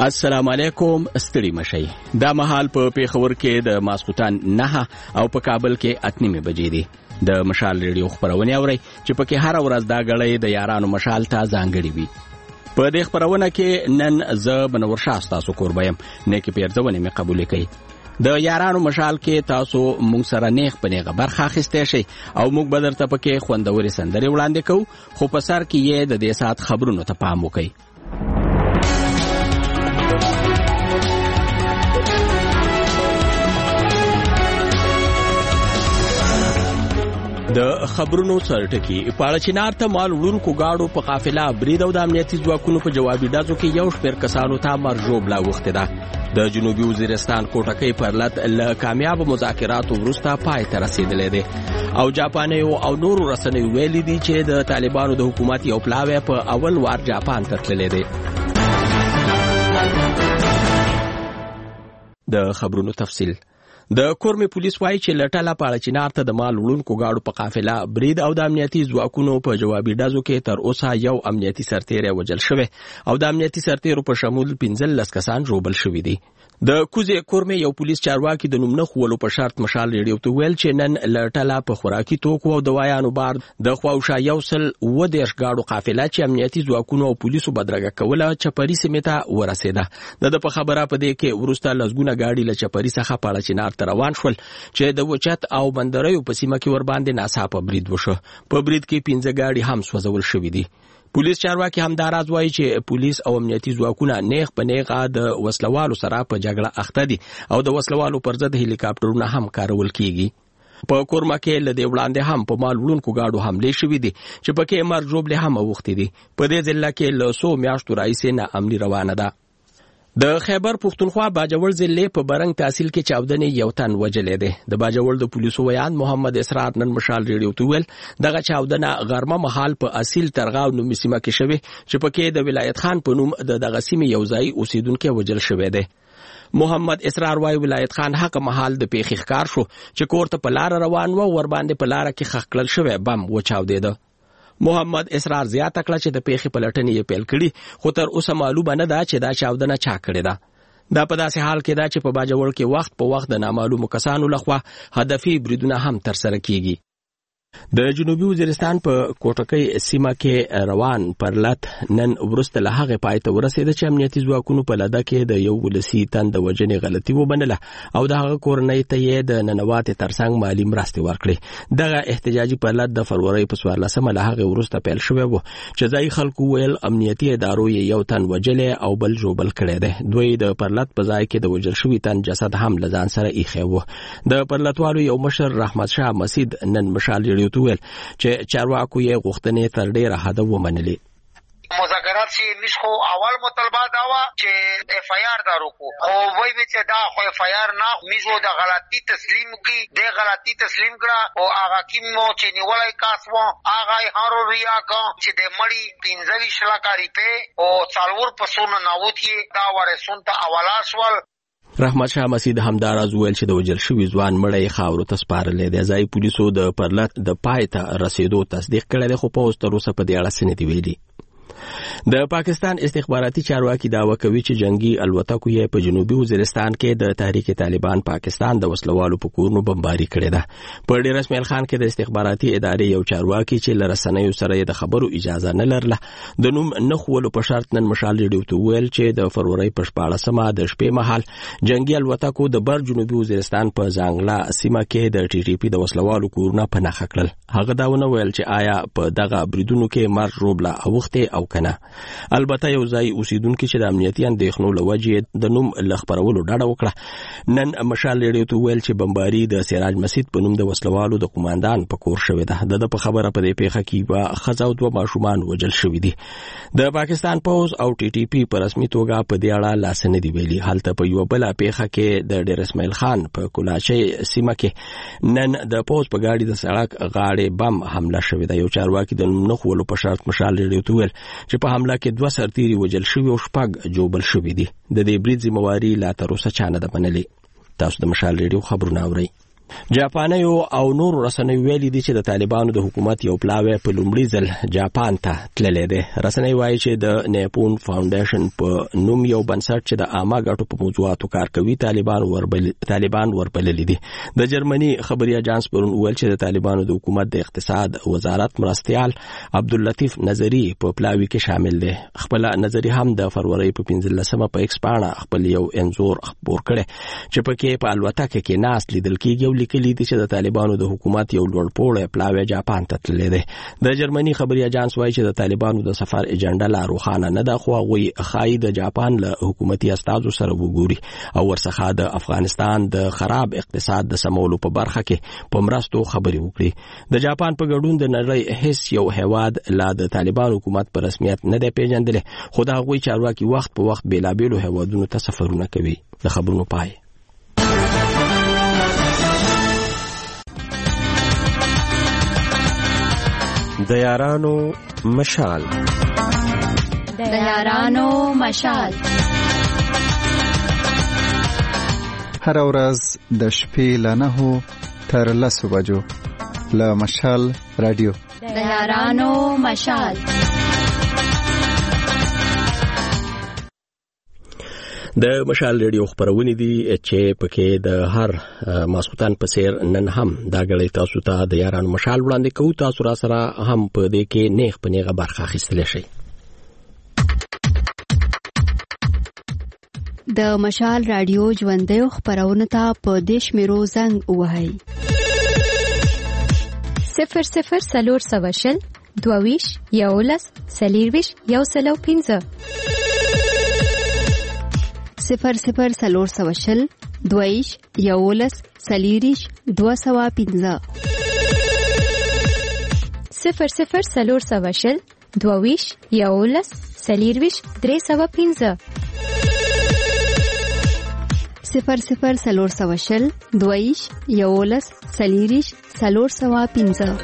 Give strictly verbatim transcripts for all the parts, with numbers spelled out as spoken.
السلام علیکم. ستړي مشئ. دا مهال په پیښور کې د ماسخوتن نه او په کابل کې اته نیمه بجې دي. د مشال ریډیو خبرونه اوري چې پکې هر ورځ دا غړې د یارانو مشال ته ځانګړي وي. په دې خبرونه کې نن ز بنور شاه تاسو قربایم نه کې پیرځونه مې قبول کړي. د یارانو مشال کې تاسو مونږ سره نیغ په نیغه برخه اخیسته شي او موږ بدر ته پکې خوندوري سندري وړاندې کوو، خو په سر کې یې د دې سات خبرونو ته پام وکړئ. د خبرونو سرټکی پاړچینار ته مال وړونکو گاډو په قافله برید او د امنیتي ځواکونو په جوابي ډزو کې یو شمېر کسانو ته مرجوب لا وخت ده. د جنوبي وزیرستان کوټکۍ پرلط له کامیاب مذاکراتو وروسته پای ته رسیدلې ده او جاپانیو او نورو رسنیو ویلي دي چې د طالبانو د حکومت یو پلاوی په اول وار جاپان ته تللی دی. د خبرونو تفصیل. د کورمې پولیس وایي چې لټاله پاړچینار ته د مال وړونکو گاډو په قافله برید او د امنیتي ځواکونو په جوابي ډزو کې تر اوسه یو امنیتي سرتیری وژل شوی او د امنیتي سرتیرو په شمول پنځلس کسان ژوبل شوي دي. د کوزې کورمې یو پولیس چارواکي د نوم نه خولو په شرط مشال ریډیو ته ویل چې نن لټاله په خوراکي توکو او دوايانو بار د خواوشا یو سل و دیش گاډو قافله چې امنیتي ځواکونو او پولیسو بدرګه کوله چپري سیمه ته ورسېده. د په خبره په دې کې ورسته لزګونه گاډي له چپري څخه پاړچینار ته روان شول چې د وچت او بندریو په سیمه کې ور باندې ناڅاپه برید وشو. په برید کې پنځه گاډي هم سوځول شوې دي. پولیس چارواکي هم دا راز وایي چې پولیس او امنیتي ځواکونه نیغ په نیغه د وسلوالو سره په جګړه اخته دي او د وسلوالو پر ضد هلیکاپټرونه هم کارول کیږي. په کورما کې له دې وړاندې هم په مال وړونکو گاډو حملې شوې دي چې پکې مرجوبلې هم اوختې دي. په دې ځل کې له څو میاشتو راهیسې نا امني روانه ده. د خیبر پښتونخوا باجوړ ضلع په برنګ تحصیل کې چاودنې یو تن وجلې ده. د باجوړ د پولیسو ویان محمد اسرار نن مشال ریډیو ته ویل دغه چاودنه غرمه مهال په اصیل ترغاو نومي سیمه کې شوه چې پکې د ولایت خان په نوم د دغه سیمې یو ځای اوسیدونکو وجل شوی دی. محمد اسرار وايي ولایت خان حق محل د پیښې ښکار شو چې کوړه په لار روان و ور باندې په لار کې خخکل شوی بم وچاودېده. محمد اسرار زیاته کړه چې د پیښې پلټنې یې پیل کړي خو تر اوسه معلومه نه ده چې دا چاودنه چا کړې ده. دا په داسې حال کې ده چې په باجوړ کې وخت په وخت د نامعلومو کسانو لخوا هدفي بریدونه هم ترسره کیږي. د جنوبي وزیرستان په کوټکۍ سیمه کې روان پرلط نن ورسته له هغه پای ته ورسېده چې امنیتي ځواکونو په لده کې د یو ولسی تن د وجنې غلطي وبنله او د هغه کورنۍ ته یې د ننواتې ترڅنګ مالی مرستې ورکړې. دغه احتجاجي پرلط د فروری په څوارلسمه له هغه ورسته پیل شوی و چې ځای خلکو ویل امنیتي ادارو یې یو تن وجلې او بل ژوبل کړی دی. دوی د پرلط په ځای کې د وجل شوي تن جسد هم له ځان سره ایښی و. د پرلطوالو یو مشر رحمت شاه مسید نن مشال ریډیو ته ویل چې چارواکو یې غوښتنې تر ډېره حده ومنلې. مذاکرات چې مش خو اول مطالبه دا و چې اف آی آر دارو کو خو وای به چې دا خو اف آی آر نه میزو د غلطي تسلیم کی د غلطي تسلیم کړه او هغه کیم مو چې نیولای کاسو هغه هارو ریا کا چې د مړی پنځوي شلاکاری په او څلور پسونه ناوتی دا ورسون ته اوالا سوال. رحمت شاه مسید همداراز ویل چې د وجل شوي ځوان مړی خاورو ته سپارلی دی. ځای پولیسو د پرلط د پای ته رسیدو تصدیق کړی دی خو پوز تر اوسه په دې اړه څه نه دي ویلي. د پاکستان استخباراتي چارواکي دعوه کوي چې جنگي الوتکو یې په جنوبي وزیرستان کې د تحریک طالبان پاکستان د وسلوالو په کورونو بمباري کړې ده. په ډیر اسماعیل خان کې د استخباراتي ادارې یو چارواکي چې لرسنیو سره د خبرو اجازه نه لرله د نوم نه خولو په شرط نن مشال ریډیو ته ویل چې د فروری په شپاړسمه د شپې مهال جنگي الوتکو د بر جنوبي وزیرستان په ځانګړه سیمه کې د ټي ټي پی د وسلوالو کورونه په نښه کړل. هغه دا ونه ویل چې آیا په دغه بریدونو کې مرګ روبله اوخته او کنه. البته یو ځای اوسیدونکو چې د امنیتي اندېښنو له وجې د نوم لخبرولو ډډه وکړه نن مشال ریډیو ته ویل چې بمباري د سراج مسجد په نوم د وسلوالو د قوماندان په کور شوې ده. د په خبره په دې پیښه کې به ښځه او دوه ماشومان وژل شوي دي. د پاکستان پوز او ټي ټي پی په رسمي توګه په دې اړه لاس نه دی ویلي. هلته په یو بله پیښه کې د ډیر اسماعیل خان په کولاچي سیمه کې نن د پوز په ګاډي د سړک غاړې بم حمله شوې ده. یو چارواکي د نوم نه خولو په شرط مشال ریډیو ته ویل چې په حمله کې دوه سرتیري وجل شوي او شپږ جوبل شوي دي. د دې برید ذمہواري لا تر اوسه چا نه ده منلې. تاسو د مشال ریډیو خبرونه اورئ. جاپانیو او نور رسنیو ویلي دي چې د طالبانو د حکومت یو پلاوی په لومړي ځل جاپان ته تللی دی. رسنۍ وایي چې د نیپون فاونډیشن په نوم یو بنسټ چې د عامه ګټو په موضوعاتو کار کوي طالبان وربل طالبان وربللي دي. د جرمني خبري اژانس پرون ویل چې د طالبانو د حکومت د اقتصاد وزارت مرستيال عبداللطیف نظری په پلاوی کې شامل دی. خپل نظری هم د فروری په پنځلسمه په ایکس باندې خپل یو انزور خبر کړي چې پکې په الوتکه کې ناس لیدل کېږي او لیکلي دي چې د طالبانو د حکومت یو لوړ پوړی پلاوی جاپان ته تللی دی. د جرمني خبري اژانس وایي چې د طالبانو د سفر اجنډا لا روښانه نه ده، خو هغوی ښایي د جاپان له حکومتي استازو سره وګوري او ورڅخه د افغانستان د خراب اقتصاد د سمولو په برخه کې په مرستو خبرې وکړي. د جاپان په ګډون د نړۍ هیڅ یو هیواد لا د طالبان حکومت په رسمیت نه دی پیژندلی، خو د هغوی چارواکي وخت په وخت بیلابیلو هیوادونو ته سفرونه کوي. د خبرونو پای. د یارانو مشال د یارانو مشال هر ورځ د شپې له نهو تر لسو بجو له مشال رادیو. د یارانو مشال د مشال ریډیو خبرونه دي چې پکې د هر ماسوتان په سیر نن هم دا غړي تاسو ته د یارانو مشال وړاندې کوو. تاسو را سره هم په دې کې نیغ په نیغه برخه اخیستلی شئ. د مشال رادیو ژوندۍ خبرونه ته په دیش میرو زنګ وهاي صفر صفر سلور سواشل دوویش یولس سلیرویش یو سلو پینزه صفر صفر سلور سواشل دویش یولس سلیریش دو سوا پینزه صفر صفر سلور سواشل دوویش یولس سلیرویش درې سوا پینزه صفر صفر سلور سواشل دویش یولس سلیریش سلور سوا پینزه.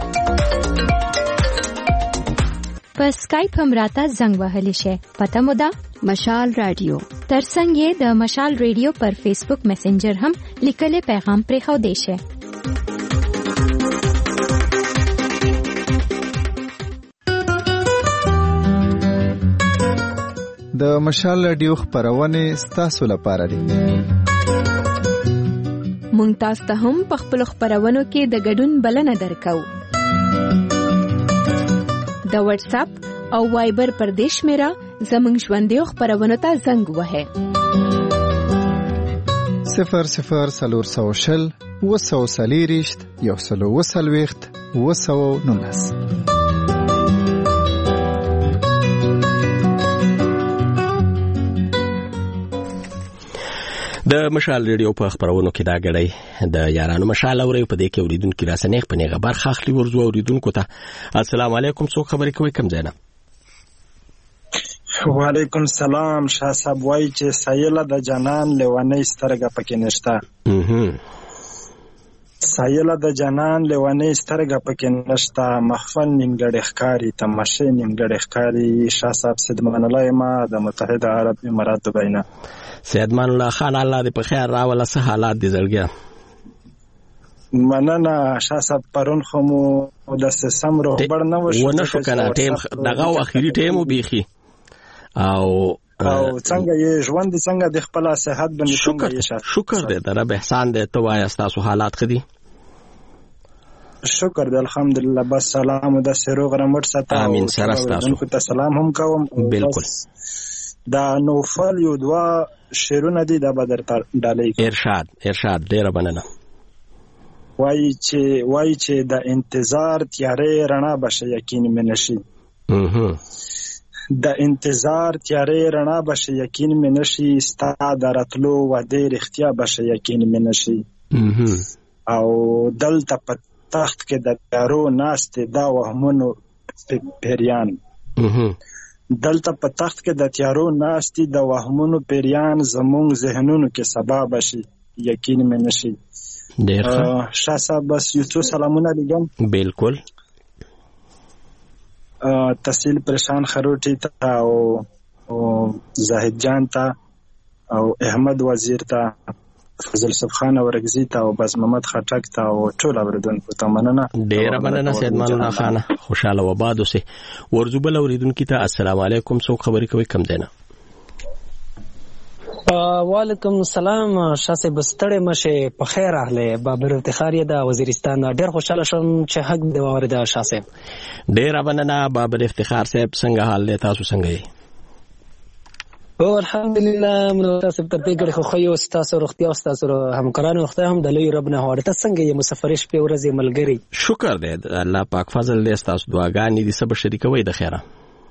په اسکایپ هم راته زنګ وهلی شي. پته مو ده مشال رادیو. ترڅنګ یې د مشال رادیو پر فیسبوک میسنجر هم لیکلي پیغام پرې خو دی شي. د مشال رادیو خبرونه ستاسو لپاره دي. مونږ تاسو ته هم په خپل خبرونو کې د ګډون بلنه درکو. د واتس اپ او وایبر پر دیش میرا زمونږ ژوندۍ خبرونو ته زنګ وهه. صفر صفر سلور سوشل وسو سلیریشت یو سلو وسلويخت وسو نونس. د مشال ریډیو په خبرونو کې دا غړي د یارانو مشال اوري په دې کې اوریدونکو راسنیخ په نیغه برخه اخلي. ورزو اوریدونکو ته السلام علیکم. څوک خبرې کوي؟ کم ځای نه؟ وعلیکم السلام. شاه صاحب وایي چې سایله د جنان لیوانې سترګه پکې نشته. سایله د جنان لیوانې سترګه پکې نشته. مخفل نیمګړی ښکاري، تماشې نیمګړی ښکاري. شاه صاحب سیدمان الله ما د متحده عرب امارات دبی نه. سیدمان الله خان الله دې په خیر راوله. څه حالات دي زړګیا؟ مننه شاه صاحب. پرون خو مو داسې سم روغبړ نه وشو ونه شو کنه ټیم دغه اخیری ټیم وبېخي او او څنګه یې ژوند څنګه د خپل صحت باندې شکر شکر دې د رب احسان دې. ته وایې تاسو حالات ښه دي؟ شکر دې الحمدلله. بس سلام د سروغ رمټ ستا. امين سره تاسو ته سلام هم کوم. بالکل. دا نوفل یو دوا شیرونه دي د بدر ډالۍ. ارشاد ارشاد ډیره مننه. وایي چې وایي چې د انتظار تیارې رڼا بشه یقین مې نشي. د انتظار تیارې رڼا بشه یقین مې نشي. ستا د راتلو وعدې رښتیا بشه یقین مې نشي. او دلته په تخت کې د تیارو ناستې دا وهمونو پیریان. دلته په تخت کې د تیارو ناستې د وهمونو پیریان. زمونږ ذهنونو کې سبا بشي یقین مې نشي. ډیر ښه شاه صاحب. بس یو څو سلامونه لګم. بالکل. تحصیل پریشان خروټی ته او زاهد جان ته او احمد وزیر ته فضل صف خان ورګزي ته او باز محمد خټک ته او ټول اوریدونکو ته مننه. ډیر مننه سید مان الله خان، خوشاله و باد اوسه. ورزوبل اوریدونکو ته السلام علیکم، څوک خبرې کوي کم دینا؟ وعلیکم السلام، شاسه بستړې مشه په خیر اهله بابر افتخار د وزیرستان. ډېر خوشاله شوم چې حق دی وارده شاسه. ډېر مننه بابر افتخار صاحب، څنګه حال دی تاسو څنګه یې؟ او الحمدلله موږ تاسو ته دې ګړي خو خو یو تاسو روغتیا او تاسو همکارانو وخت هم د لوی رب نه هوړ ته څنګه یې مسافرش په ورځې ملګری. شکر دې الله پاک فضل دې تاسو دعاګانې دې سب شریکوي د خیره.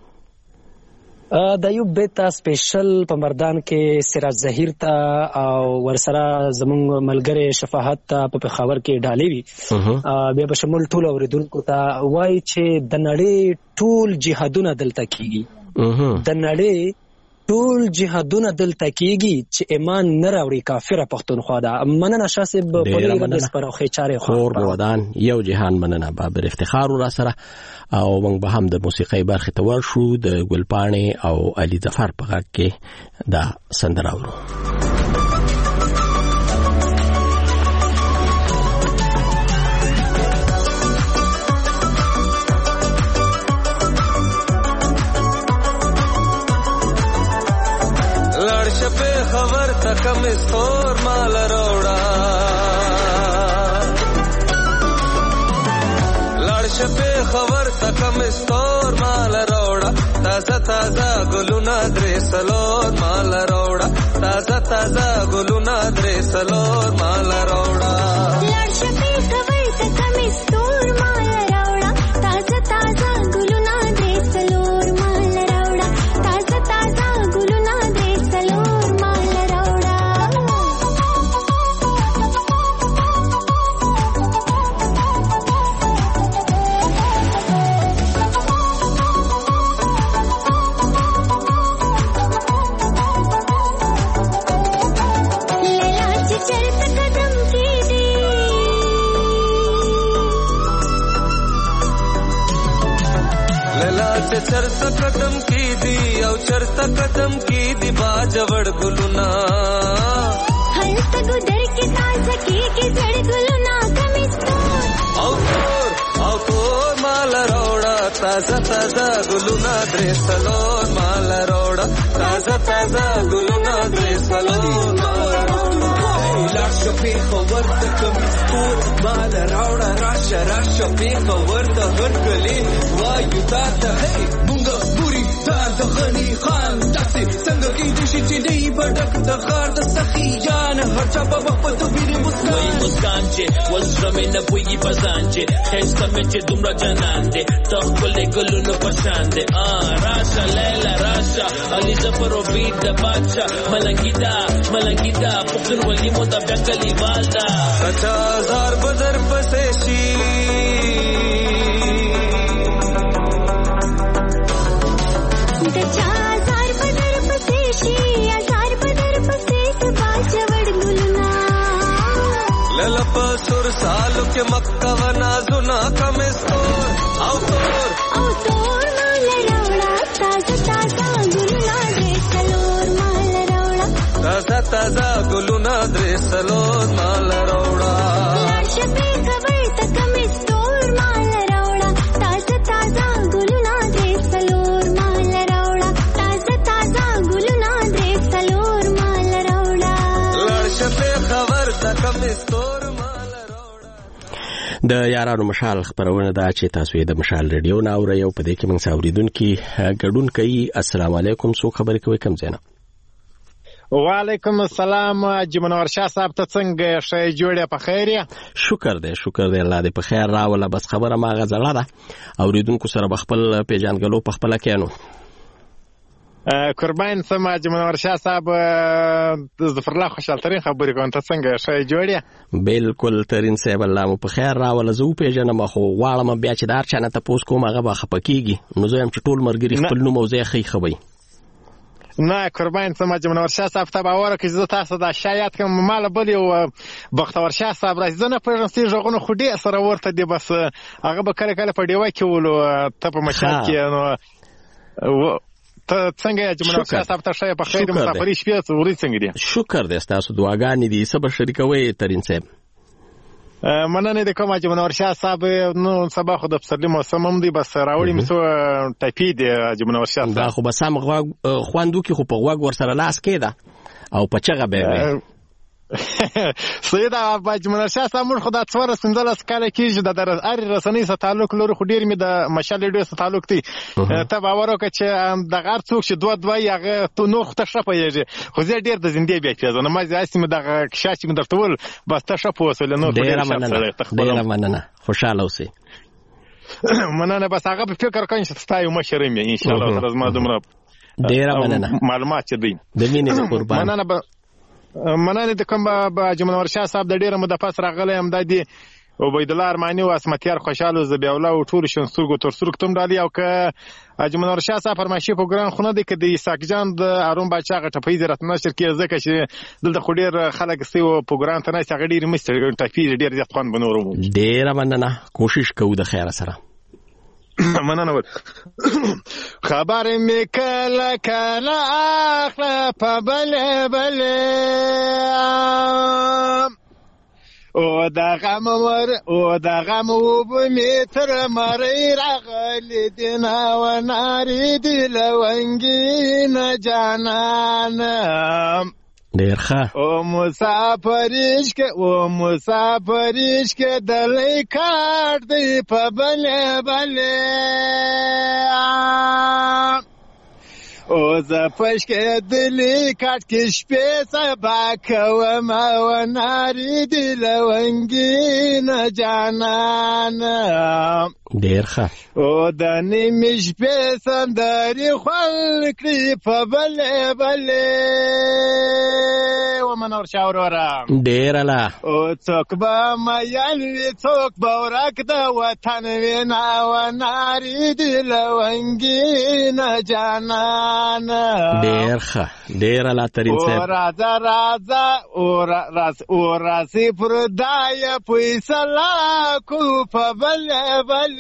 د یو بیت سپیشل په مردان کې سراج ظهیر ته او ورسره زمونږ ملګری شفاعت ته په پېښور کې ډالې وي بیا به شمول ټول اوریدونکو ته وایي چې د نړۍ ټول جهادونه دلته کیږي، د نړۍ ټول جهادونه دلته کیږي چې ایمان نه راوړي کافره پښتونخوا ده. مننه شاسب په دې د سپروخې چارې خور ودان یو جهان. مننه بابر افتخار را سره او موږ به هم د موسیقۍ برخې ته ورشو، د ګلپاڼې او علي ظفر په غږ کې دا سندره اورو. خبر تکم استور مال روڑا لڑش پہ خبر تکم استور مال روڑا تازہ تازہ گلونا درے سلور مال روڑا تازہ تازہ گلونا درے سلور مال روڑا لڑش پہ خبر تکم استور مال روڑا تازہ تازہ گلونا درے سلور مال روڑا تازہ تازہ گلونا درے سلور चरता कदम की दी और चरता कदम की दी बाजवड़ गुलुना हल्त गुदर के ताजा की की जड़ गुलुना कमिस्तोर औतोर औतोर माल रोड़ा ताजा ताजा गुलुना द्रेसलोर माल रोड़ा ताजा ताजा गुलुना द्रेसलोर माल रोड़ा लाश पे खबर तक मिस्तूर माल रोड़ा राशा राशा पे खबर तक हर गली वायु ताता है मुंगा बुरी तार दगनी खान तासे संग की दिशा चिड़ी बड़क दगार दसखी जान हर चाबा वक्त बिरी मुस्कान मुस्कान चे वस्त्र में न पुई पसान चे खैस्ता में चे दुमरा जनान दे तखले गलु न पहचान दे आ राशा लैला राशा अली जफर और बीट द बादशाह मलंगीदा मलंगीदा पुखन वली मोदा बंगली वालदा पचास हजार बदर पसेशी हजार बदर पसेशी हजार बदर पसेश बाजवड़ गुलना ललप सुर सालु के मक्का वना जुना कमिस्तोर औतोर औतोर माल रौड़ा ताजा ताजा गुलना द्रेसलोर माल रौड़ा ताजा ताजा गुलना द्रेसलोर माल रौड़ा लाश पे खबर तक कमिस्तोर माल रौड़ा ताजा ताजा गुलना द्रेसलोर माल रौड़ा ताजा ताजा गुलना द्रेसलोर माल रौड़ा लाश पे खबर तक कमिस्तोर د یارانو مشال خبرونه دا چې تاسو یې د مشال ریډیو نه اورئ او په دې کې موږ اوریدونکو ګډون کوي. السلام علیکم، څوک خبرې کوي کم زینا؟ وعلیکم السلام جمنور شاه صاحب، ته څنګه شې جوړه په خیر یا؟ شکر دې شکر دې الله دې په خیر راوله. بس خبره ما غزړه ده اوریدونکو سره بخپل پیژانګلو په خپل کېنو قربان سما جمنور شاه صاحب ظفر الله خوشحال ترين خبرې کوم، ته څنګه شې جوړه؟ بالکل ترين صاحب الله مو په خیر راوله. زه پیژنم خو واړم بیا چې دار چانه ته پوس کوم هغه به خپکیږي نو زه هم چې ټول مرګري خپل نو موضوع خې خوي نه قربان سما جمنور شاه صاحب ته باور کې زه تاسو دا شایعات کوم مال بل یو بختور شاه صاحب راځي نه پرنسي ژغونه خو دې سره ورته دی، بس هغه به کله کله په دیوای کې ولو ته په مشهد کې نو ته څنګه یې چې منور شاه صاحب ته ښه په خیر مسافري شپې ورځ څنګه دي؟ شکر دی ستاسو دعاګانې دي څه به شریکوئ ترین صاحب؟ مننه د کومه چې منور شاه صاحب نو سبا خو د پسرلي موسم هم دی بس راوړي مې څو ټپي دی چې منور شاه صاحب دا خو بس هم غوږ خوندو کې خو په غوږ ورسره لاس کېده او په چغه به وي سیده باج منور شاه صاحب موږ خو دا څوارلس پنځلس کاله کېږي د هرې رسنۍ سره تعلق لرو خو ډېر مې د مشال ریډیو سره تعلق دی ته باور وکړه چې دغه هر څوک چې دوه دوه یې هغه نور خو ته ښه پوهېږي خو زه ډېر د زندې بیا پېژنم ما هسې مې دغه کښا چې مې درته وویل بس ته ښه پوه شولې نور ډېره مننه ډېره مننه خوشحاله اوسئ مننه بس هغه په فکر کوم چې ستا یو مشر یم انشاءالله سره زما دومره ډېره مننه معلومات چې دی د مینې قربان مننه به مننه د کوم به منور شاه صاحب د ډېره موده پس راغلی یم دا دی عبیدالله ارماني او اسمتیار خوشحال ضبیح الله او ټولو شنسترګو ترسترګو ته هم ډالي او که حاجي منور شاه صاحب فرمایشي په ګران خو نه دی که د اسحاق جان د هارون باچا هغه ټپۍ دې راته نشر کړي ځکه چې دلته خو ډېر خلک ستي و په ګران ته ناست هغه ډېرې مستې ټپي ډېر زیات خوند به نور ومومي. ډېره مننه کوشش کوو د خیره سره مننه ول خبر می کله کله اخله په بله بله او د غم ور او د غم وب می تر مری راغلی دینا و ناری دی لونګین جانان ډېر ښه او مسافریش کې او مسافریش کې دلې کاټ دی په بلې بلې او زه پښ کې دلې کاټ کې شپې سبا کوم او ناري دی لونګین جانان ډېر ښه او د نیمې شپې سندرې خوند کړي په بلې بلې و منور شاه وروره ډېره لا او څوک به میل وي څوک به ورک د وطن وینا و ناري دی لونګین جانان ډېر ښه ډېره لا ترین صاحب او راځه راځه او راځي پر دایه فیصله کو په بلې بلې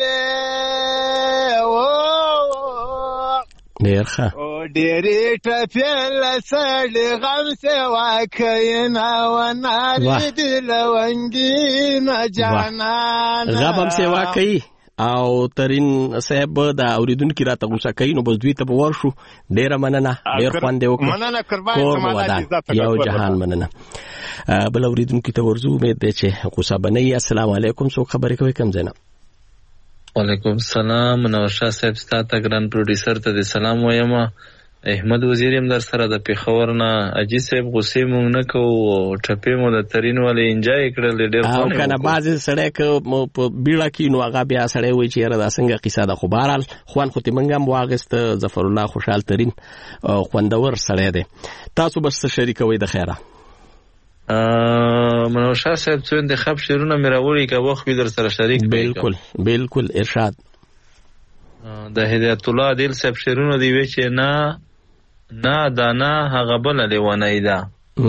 ډېر ښه او ډېرې ټپې له سړي غم سوا کوي نه و ناري دی لونګین جانان غم هم سوا کوي او ترین صاحب د اوریدونکو راته غوسه کوي نو بس دوی ته به ورشو ډېره مننه ډېر خوند یې وکړو مننه قربان کور مو ودان یو جهان مننه بل اوریدونکو ته ورځو امید دی چې غوسه به نه وي السلام علیکم څوک خبرې کوي کوم ځای نه وعلیکم السلام منور شاه صاحب ستا ته ګران پروډیوسر ته د سلام وایم احمد وزیر هم در سره د پېښور نه اجي صاحب غوسې مونږ نه کوو ټپې مو د ترین ولې انجای کړل ډېر او کنه بعضې سړی که په بیړه کې نو هغه بیا سړی وایي چې یاره دا څنګه قیصه ده خو بهرحال خوند خو تې موږ هم واخېسته ظفرالله خوشحال ترین خوندور سړی دی تاسو به څه شریکوئ د خیره منور شاه صاحب څو انتخاب شعرونه مې راوړي که وخت وي در سره شریک بالکل بالکل ارشاد د هدایت الله عادل صاحب شعرونه دی وی چې نه نه دا نه هغه بله لیونۍ ده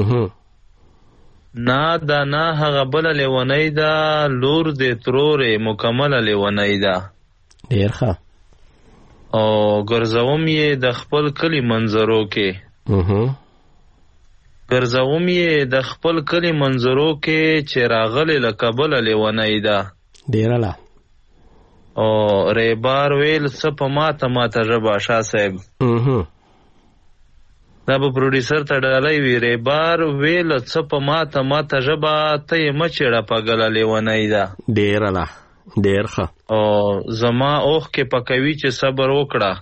نه دا نه هغه بله لیونۍ ده لور د ترورې مکمله لیونۍ ده ډېر ښه او ګرځوم یې د خپل کلي منظرو کې ګرځوم یې د خپل کلي منظرو کې چې راغلې له کابله لیونۍ ده ډېره لا او ریبار ویل څه په ماته ماته ژبه شاه صاحب دا به پروډیوسر ته ډالۍ وي ریبار ویل څه په ماته ماته ژبه ته یې مه چېړه په ګله لیونۍ ده ډېره لا ډېر ښه او زما اوښکې پکوي چې صبر وکړه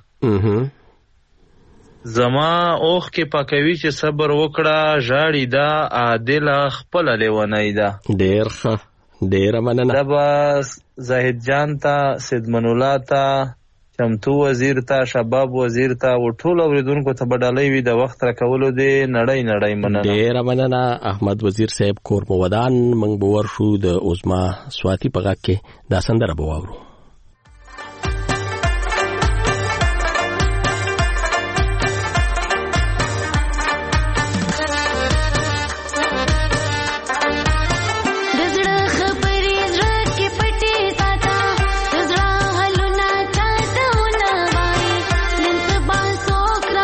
زما اوښکې پکوي چې صبر وکړه ژاړي دا عادله خپله لیونۍ ده ډېر ښه ډېره مننه دا به زاهد جان ته سیدمن الله ته چمتو وزیر ته شباب وزیر ته و ټول اوریدونکو ته به ډالۍ وي د وخت راکولو دی نړۍ نړۍ مننه ډېره مننه احمد وزیر صاحب کور مو ودان موږ به ورشو د عظما سواتي په غږ کې دا سندره به واورو Sokra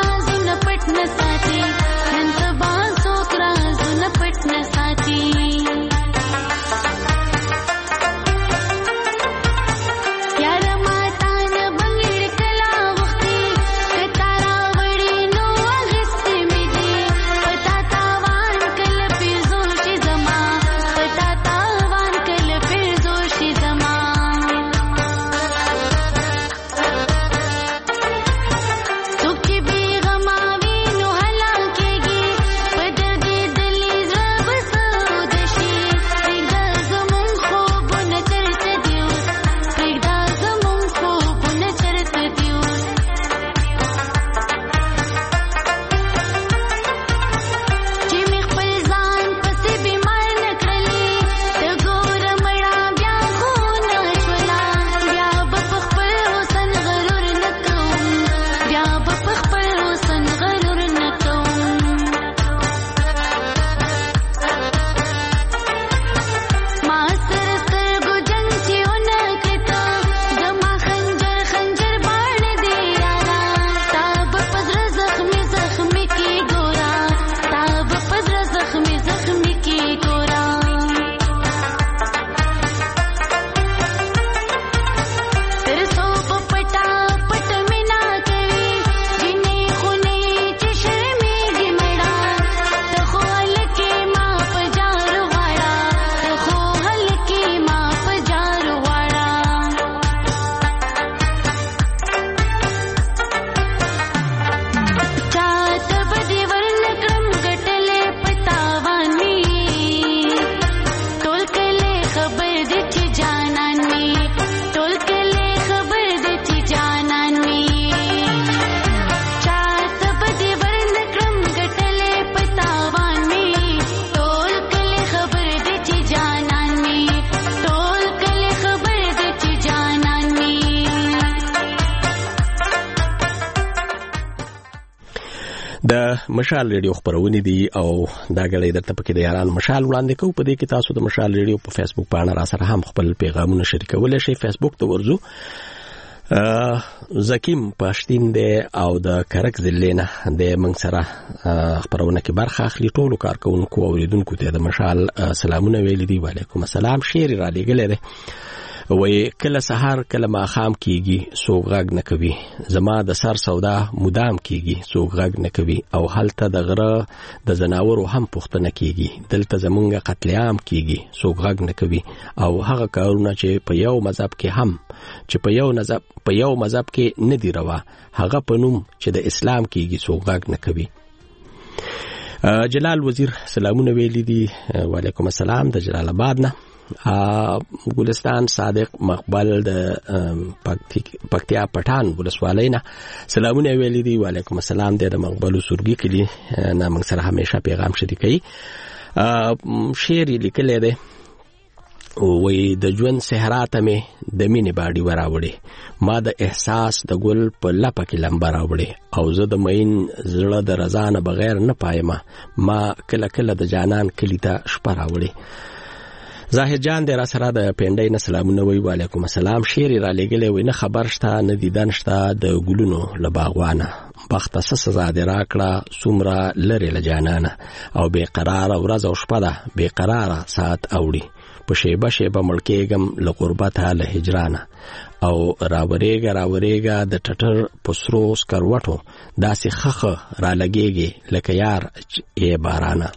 د مشال ریډیو خبرونه دي او دا غړي درته پکې د یاران مشال وړاندې کوو. په دې کې تاسو د مشال ریډیو په فیسبوک باندې را سره هم خپل پیغامونه شریکولای شئ. فیسبوک ته ورځو زکیم پښتین دی او د کرک ضلع د منګ سره خبرونه کې برخه اخلي. ټولو کارکونکو او اوریدونکو ته د مشال سلامونه ویل دي. وعلیکم السلام. شیر را لګلې ده وای کله سحر کله ماخام کیږي سوق غږ نه کوي، زما د سر سودا مدام کیږي سوق غږ نه کوي، او هلته د غره د زناورو هم پوښتنه کیږي، دلته زمونږ قتل عام کیږي سوق غږ نه کوي، او هغه کارونه چې په یو مذهب کې هم چې په یو مذهب په یو مذهب کې نه دی روا، هغه په نوم چې د اسلام کیږي سوق غږ نه کوي. جلال وزیر سلامونه ویلي دي. وعلیکم السلام د جلال آباد نه. ګلستان صادق مقبل د پکتیا پټان ولسوالۍ نه سلامونه ویلي دي. وعلیکم السلام د مقبل سورګي کلی نه موږ سره همیشه پیغام شریکي. شعر لیکلی دی وای د ژوند صحراته مې د مینې باډي وراوړې، ما د احساس د ګل په لپه کې لمبه راوړې، او زه د مین زړه د رضا نه بغیر نه پایمه، ما کله کله د جانان کلی ته شپه راوړې. زاهد جان د را سره د پینډۍ نه سلامونه وی. وعلیکم السلام. شعر را لګلې وای نه خبر شته نه دیدن شته د ګلونو له باغوانه، بخت سس سزا دې راکړه څومره لري له جانانه، او بے قرار ورځ او شپه ده بے قرار ساعت اوړي، په شیبه شیبه مړکېږم له غربته له هجرانه، او راورېږه راورېږه د ټټر پسرو سکروټو داسې خخه را لګېږي لکه یار یې بارانه.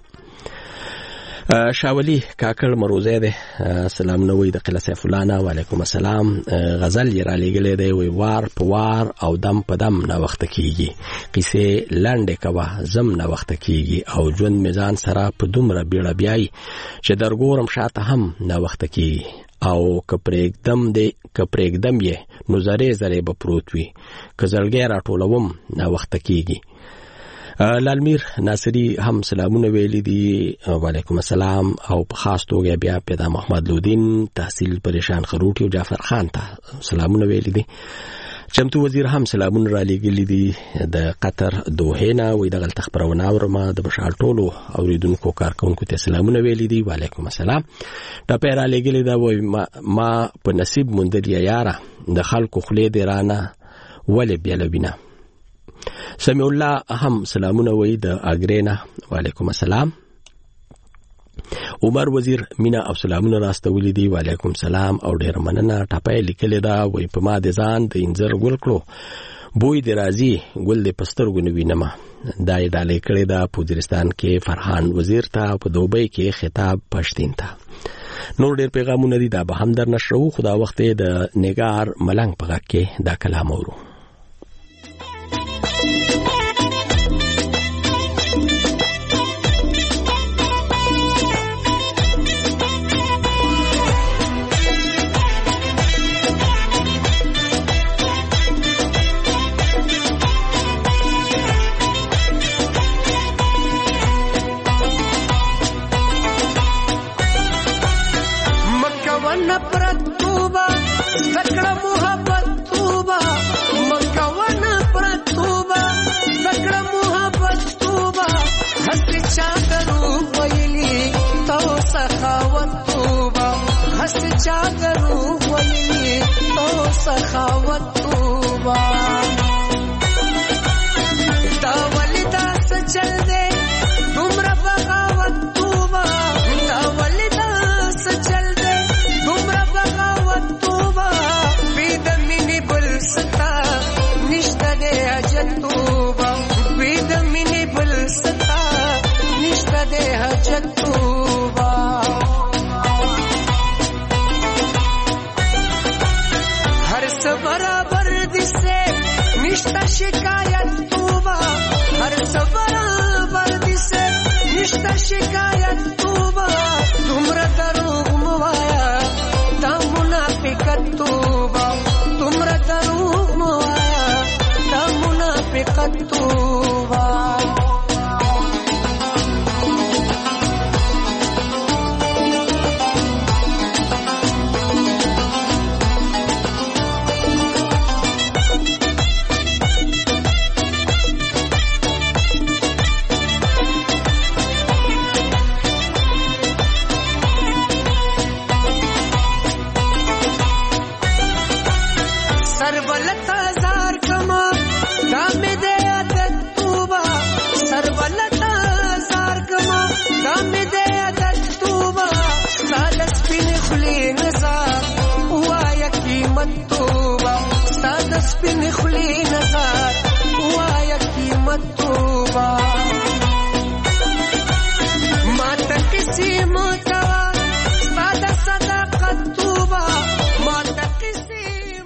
شاولی کاکړ مروزه ده سلام نو وی د قله سیف الله نه. وعلیکم السلام. غزل یې را لګلې دی وی وار په وار او دم په دم نه وخت کیږي، قصه لاندې کوا زم نه وخت کیږي، او ژوند میزان سره په دومره بیړه بیاي چې درګورم شاته هم نه وخت کیږي، او کپریک دم دی کپریک دم یې نو زره زره به پروت وي، کزلګی را ټولوم نه وخت کیږي. لالمیر ناصری هم سلامونه ویلي دي. وعلیکم السلام. او په خاص توګه بیا پیدا محمد لودین تحصیل پریشان خروټي او جعفر خان ته سلامونه ویلي دي. چمتو وزیر هم سلامونه را لګلي دي د قطر دوحه نه. وې دغه تخبرونه اورما د بشال ټولو اوریدونکو کارکونکو ته سلامونه ویلي دي. وعلیکم السلام. ټاپه را لګلي دا وې ما, ما په نصیب مونږ دی یاره د خلکو خلې دی رانه ولې بیلوینه. سمیع الله هم سلامونه وی د اګرینا. وعلیکم السلام. عمر وزیر مینا او سلامونه راستولې دي. وعلیکم السلام او ډیر مننه. ټاپه لیکلې دا وی په ما د ځان د انځر ګل کړو بوی د راځي ګل د پسترګو نوینما. دای ډالې کړې دا پوزرستان کې فرحان وزیر ته، په دوبۍ کې خطاب پښتین ته. نور ډیر پیغامونه دي دا به هم در نشرو. خدا وخت د نگار ملنګ په غږ کې دا کلام اورو. سپین خلی نظر وایا قیمت توبا ما تا کسی مکوا سپادا صداقت توبا ما تا کسی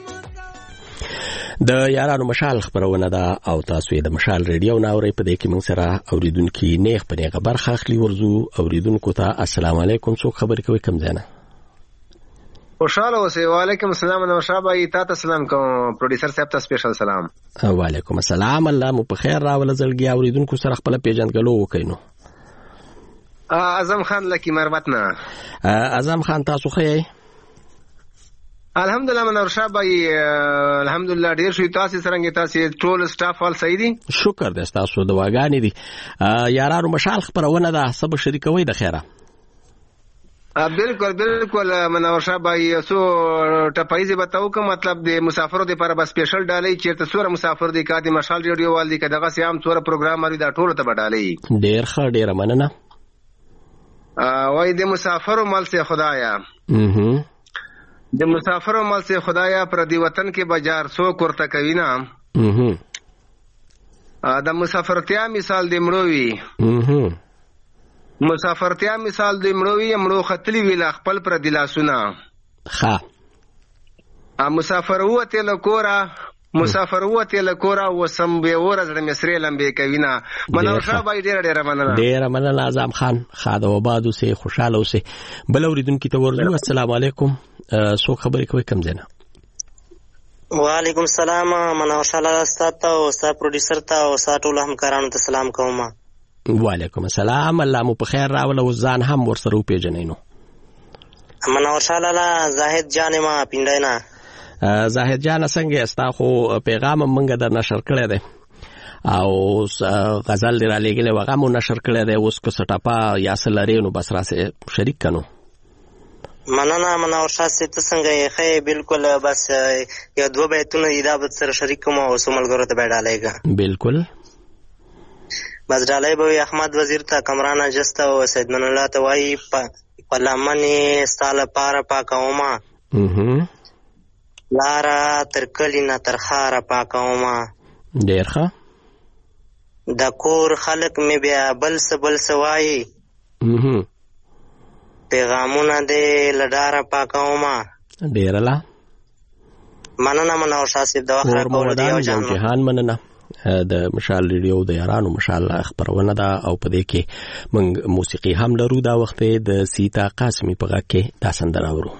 د یارانو مشال خبرونه ده او تاسو د مشال ریډیو ناوړې په دې کې موږ سره اوریدونکو نیغ په نیغه برخه اخلي ورزو اوریدونکو ته السلام علیکم څوک خبرې کوي کم ځای نه خوشاله اوسئ. وعلیکم السلام نو شابه تاسو سلام کوم پروډوسر صاحب ته سپیشل سلام. وعلیکم السلام الله مو په خیر راول زړګي اوریدونکو سره خپل پیژندګلو وکینو. اعظم خان لکی مربت نه. اعظم خان تاسو خی الحمدلله منور شابه الحمدلله ډیر شوي تاسو څنګه تاسو ټول سټاف ول صحیح دي شکر د تاسو دواګانې دي یارانو مشال خبرونه ده سب شریکوي د خیره بالکل بالکل منور شابه سو ټپایزه بتاو کوم مطلب د مسافرو لپاره بس سپیشل ډالۍ چیرته سوره مسافر دي کا د مشال ریډیو والدي کداغه سیام سوره پروګرام لري دا ټول ته بدالۍ ډیر ښه ډیر مننه وای د مسافرو مال سه خدایا اها د مسافرو مال سه خدایا پر دی وطن کې بازار سو کوړه کوي نه اها د مسافرتیا مثال د مړوي اها مسافرتیا مثال د مړوي مړو خطلی ویل خپل پر دلاسونه ها ا مسافر وته لکورا مسافر وته لکورا وسم به ورځ د مصری لمبه کوینا منو شابه ډیر ډیر مننه ډیر مننه اعظم خان خاده وبادو سه خوشاله اوسه بل اوریدونکو ته ورلو السلام علیکم سو خبرې کوي کم زنه. وعلیکم السلام منو شاله استاد او استاد پروډوسر ته او استاد ټول همکارانو ته سلام کوم. وعلیکم السلام الله مو په خیر راول او ځان هم ورسره پیژنینو. منو شاله زاهد جان ما پینداینا زاهد جان څنګه استا خو پیغام منګه در نشر کړی دی او غزل را لګلې وغه مو نشر کړی دی اوس کو سټاپا یا سلرینو بس را سره شریک کنو. مننه منو شاسه ته څنګه یې خې بالکل بس یو دوه بیتونه دا به سره شریک کوم او سملګرو ته بیډالېګا بالکل بس ډالۍ به احمد وزیر ته کمران جسته او سید من الله ته وای په لمنې سال پاره پاکوما اها لارا تر کلی نه تر خاره پاکوما ډیر ښه د کور خلق می بیا بل څه بل څه وایي اها پیغامونه دې لډاره پاکوما ډیر لا مننه منو شاسه د وخره کول دی او جهان مننه د مشال ریډیو د یارانو مشال خبرونه ده او په دې کې موږ موسیقي هم لرو دا وخت د سیتا قاسمی په غږ کې دا سندره اورو.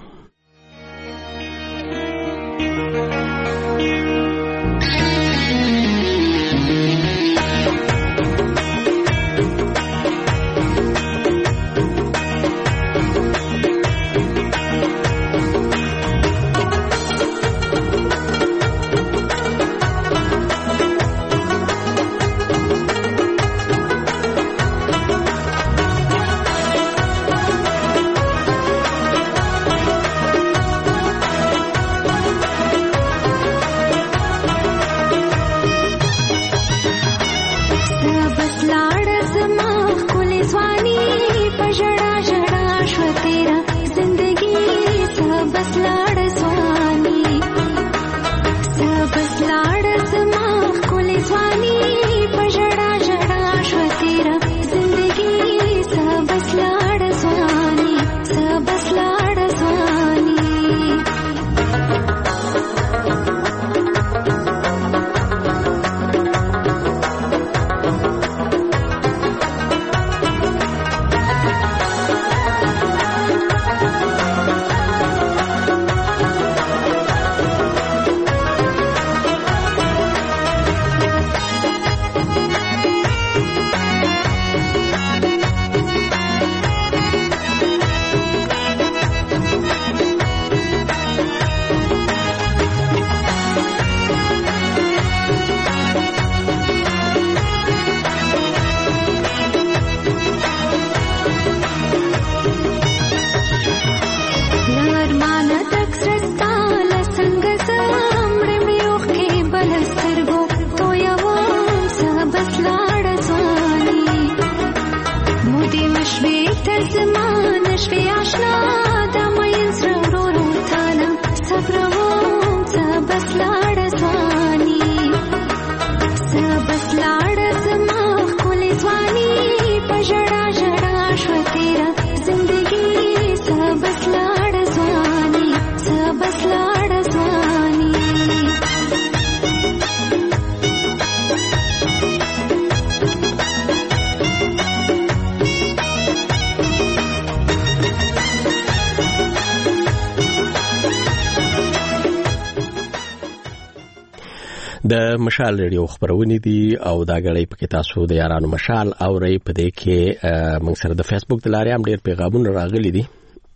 د مشال ریډیو خبرونه دي او دا غړي په کې تاسو د یارانو مشال او ری په دې کې موږ سره د فیسبوک د لارې هم ډېر پیغامونه راغلي دي.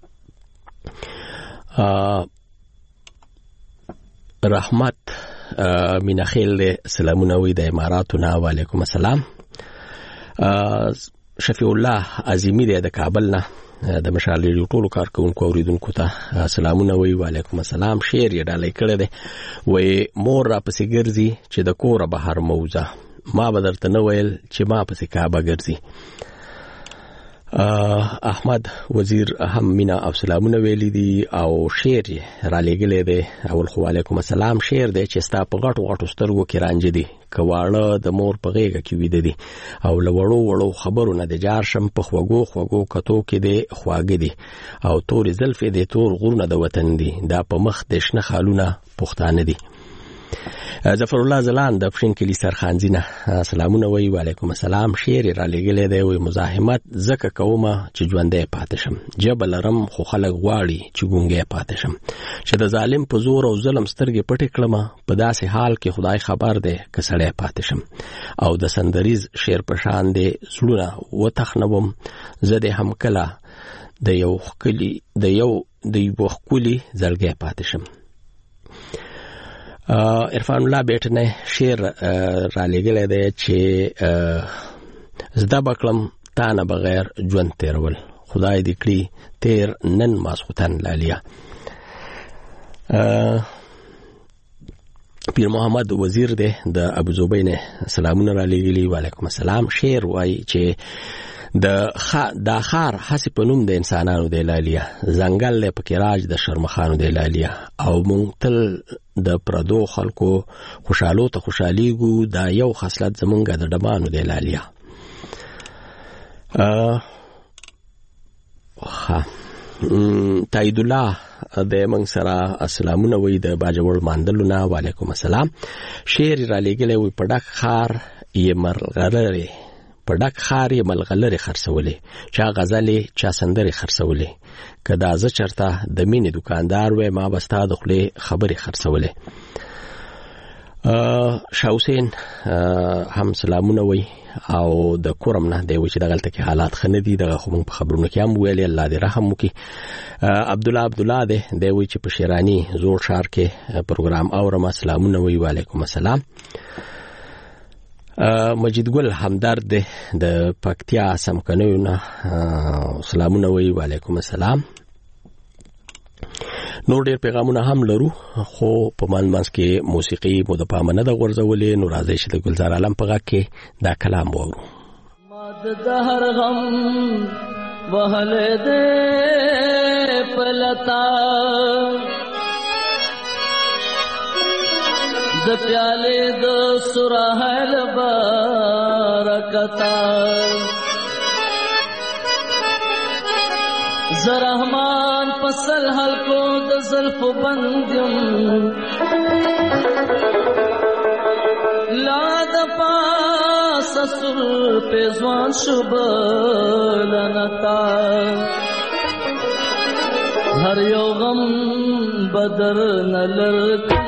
رحمت مینخیل سلامونه وي د اماراتو نه. وعلیکم السلام. شفیع الله عظیمی د کابل نه د مشال ریډیو ټولو کارکونکو اوریدونکو ته سلامونه وي. وعلیکم السلام. شعر یې ډالۍ کړی دی، وایي مور را پسې ګرځي چې د کوره بهر موزه، ما به درته نه ویل چې ما پسې کعبه ګرځي. احمد وزیر هم مینا او سلامونه ویلي دي او شعر یې را لېږلی دی. اول خو وعلیکم السلام. شعر دی چې ستا په غټو غټو سترګو کې رانجه دي، که واړه د مور په غېږه کې ویده دي، او له وړو وړو خبرو نه د جار شم، په خوږو خوږو کتو کې دی خواږه دي، او تورې زلفې دی تور غرونه د وطن دي، دا په مخ د شنه خالونه پښتانه دي. ظفر الله زلان د پښین کلی سرخانځي نه سلامونه وایي. وعلیکم السلام. شعر را لېږلی دی، وایي مزاحمت ځکه کومه چې ژوندی پاتې شم، جبه لرم خو خلک غواړي چې ګونګی پاتې شم، چې د ظالم په زور او ظلم سترګې پټې کړمه، په داسې حال کې خدای خبر دی که سړی پاتې شم، او د سندریز شعر په شان دی زړونه وتخنوم، زه دې هم کله د یو ښکلي د یو د یوه ښکلي زړګی پاتې شم. عرفان الله بیٹنه شعر را لېږلی دی چې زده به کړم تا نه بغیر ژوند تېرول، خدای دې کړي تېر نن ماسخوتن لالیا. پیر محمد وزیر دی د ابوظبي نه سلامونه را لېږلي. وعلیکم السلام. شعر وایي چې د خا د خار حسب په نوم د انسانانو دی لالیا، ځنګل له پکې راج د شرمخانو دی لالیا، او مونږ تل د پردو خلکو خوشالو ته خوشاليګو، دا یو خصلت زمونږ د ډمانو دی لالیا. ها تایید الله د من سره اسلامونه وي د باجوړ ماندلونه. وعلیکم السلام. شعر را لېږلی وي په ډک خار یې مرغلرې په ډک خار یې ملغلرې خرڅولې، چا غزلې چا سندرې خرڅولې، که دا زه چرته د مینې دکاندار وی ما به ستا د خولې خبرې خرڅولې. شاه حسین هم سلامونه وی او د کورم نه دی وی چې دغلته کې حالات ښه نه دي، دغه خو موږ په خبرونو کې هم ویلې، الله دې رحم وکړي. عبدالله عبدالله دی دی وی چې په شیراني زوړ ښار کې پروګرام اورم. سلامونه وی. وعلیکم السلام. مجید ګل همدرد دی د پکتیا سمکنیو نه سلامونه وی. وعلیکم السلام. نور ډېر پیغامونه هم لرو، خو په منځ منځ کې موسیقي مو د پامه نه ده غورځولې، نو راځئ چې د ګلزار عالم په غږ کې دا کلام واورو. ما د هر غم وهلې دې پلتا د پیالې د سراهل برکتا، زرحمان پسل حلقو د زلف بندیم، لا د پاس سر پیزوان شبلنتا، هر یو غم بدر نلرکم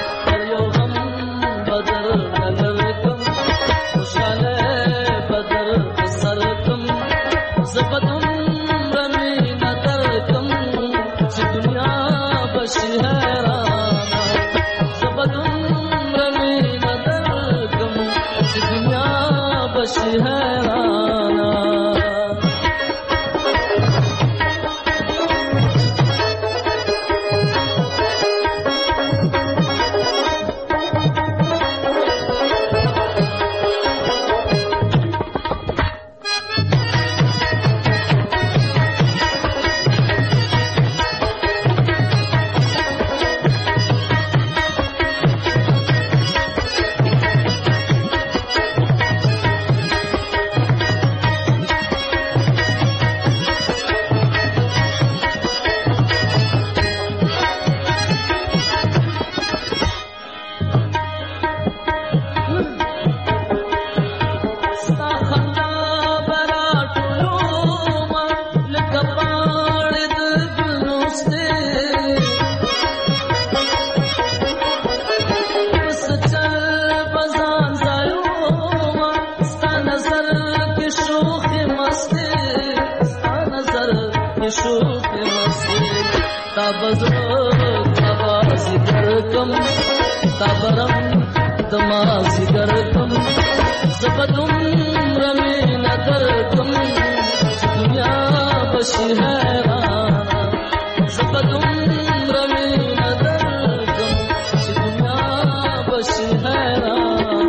بدر دماغ ذکر کم زبدم رمی نظر کم دنیا بشی حیران زبدم رمی نظر کم دنیا بشی حیران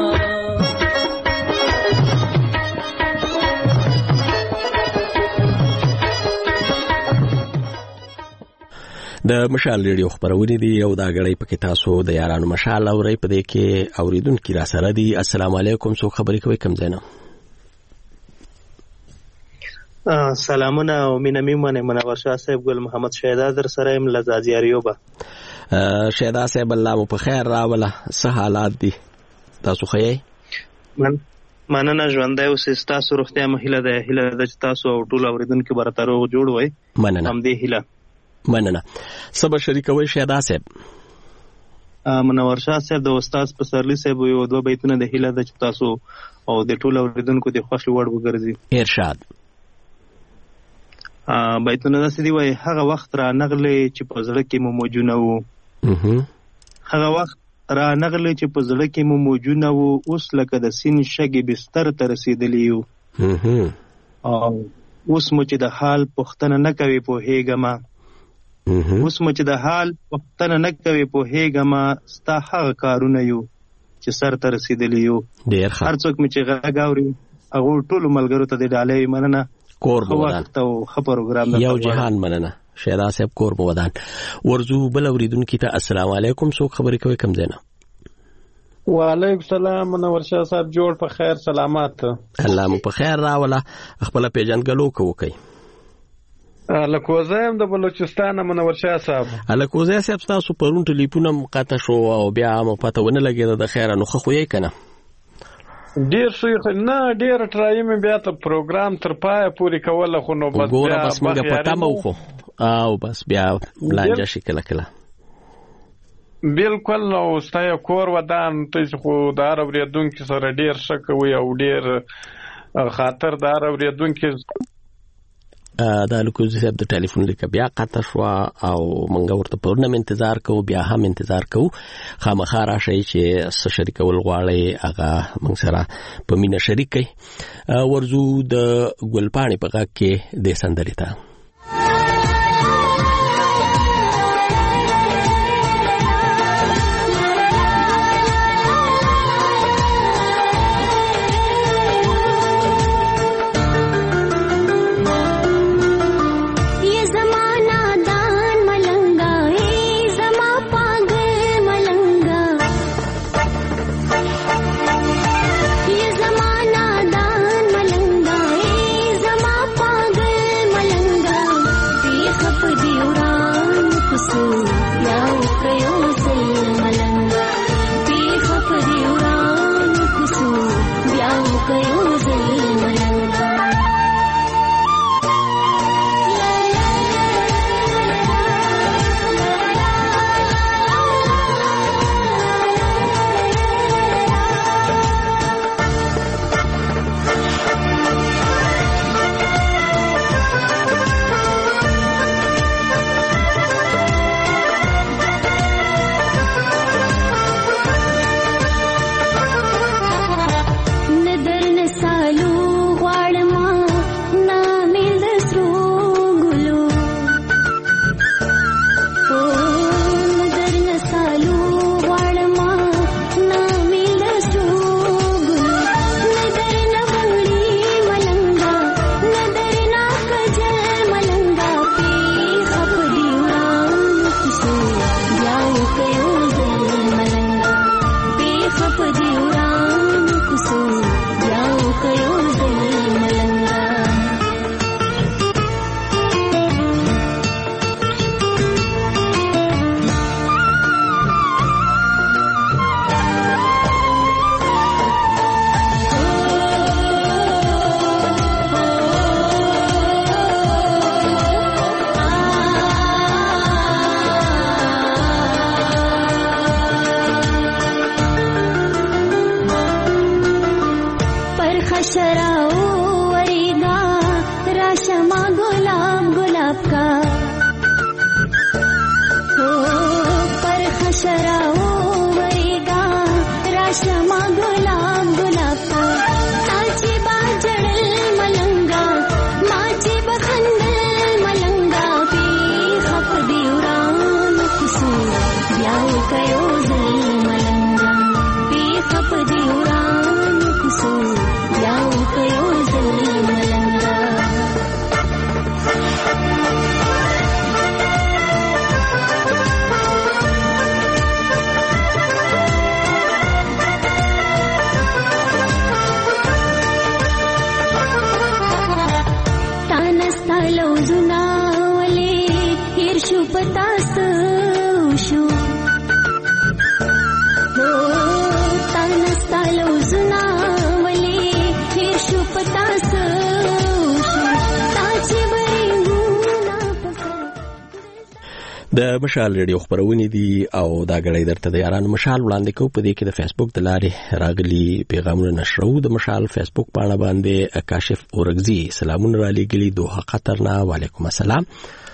د مشال ریډیو خبرونه دي او دا غړې پکې تاسو د یارانو مشال اوري په دې کې اوریدونکو را سره دي. السلام علیکم، څو خبرې کوي کم زینه؟ سلامونه او مینه میمنه منور شاه صاحب ګل محمد شهدا در سره ام لزازیاریوبه. شهدا صاحب الله مو په خیر راوله، څه حالات دي تاسو خی؟ من مننه ژوندۍ اوسې، تاسو روغتیا مهله ده، هله د تاسو او ټول اوریدونکو برته روغ جوړ وای. مننه هم دې هله مننه. سبا شریکوي شهدا صاحب. منور شاه صاحب د استاد پسرلی صاحب یو دوه بیتونه د هله د تاسو او د ټول اوریدونکو د خوښ وړ وګرځي. ارشاد. ا بیتونه د سدي وای هغه وخت را نغلې چې په زړه کې مو موجونه وو. هغه وخت را نغلې چې په زړه کې مو موجونه وو، اوس لکه د سین شګي بستر ته رسیدلی یو. او اوس مو چې د حال پوښتنه نه کوي په هیګما اوس مو چې د حال پوښتنه نه کوي په هیګما ستا هغه کارونه یو چې سر ته رسیدلی یو. ډیر ښه. هر څوک مې چې غږ اوري هغه ټول ملګرو ته د ډالۍ مننه. کور بودان او خبر پروګرام یو جهان مننه. شهدا صاحب کور بودان. ورزو بل اوریدونکو ته السلام علیکم، څو خبرې کوي کم زینه؟ وعلیکم السلام منور شاه صاحب، جوړ په خیر سلامات. الله مو په خیر راوله. خپل پیژنګلو کوي. لکوزایم د بلوچستان منور شاه صاحب. لکوزای صاحب تاسو پرون ټلیفون مقاطع شو او بیا مو پته ونه لګیده د خیره نو خو یې کنه. ډیر شي نه ډیر ټرایم بیا ته پروګرام تر پای پوری کوله خو نو بس ګوره بس موږ پته مو خو او بس بیا لانجه شي کله کله. بالکل نو ستای کور ودان ته خو دار اوریدونکو سره ډیر شکوي او ډیر خاطر دار اوریدونکو دا لکوزي صاحب د ټلیفون لیک بیا قطع شو او منګه ورته پرونم انتظار کوو، بیا هم انتظار کوو. خامخا راشي چې څه شریکول غواړي هغه موږ سره په مینه شریک کړي. ورزو د ګلپاڼې په غږ کې د سندرې ته गुलाब गुलाब का ताची बाजड़ल मलंगा माची बखंडल मलंगा पी खप दिवरान कुसू ब्याह कयो जल मलंगा पी खप दिवरान कुसू ब्याह कयो जल मलंगा जुनावले हिरशु पतास उशु हो तानस्तालो जुनावले हिरशु पतास उशु ताची बरी गुना पसर د مشال ریډیو خبرونه دي او دا غړې درته د یارانو مشال وړاندې کو په دې کې د فیسبوک د لارې راغلي پیغامونه نشرو د مشال فیسبوک پاڼه باندې کاشف اورغزي سلامونه را لګلي دوه خطرنا وعلیکم السلام